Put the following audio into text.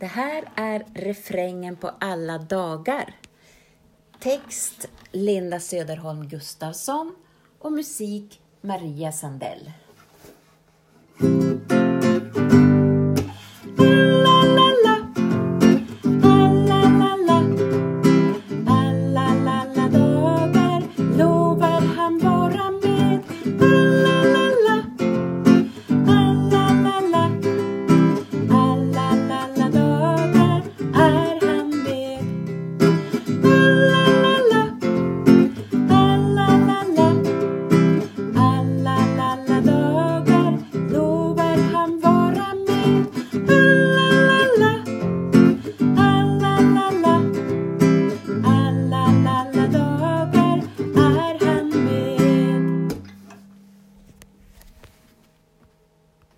det här är refrängen på alla dagar. Text Linda Söderholm Gustafsson och musik Maria Sandell.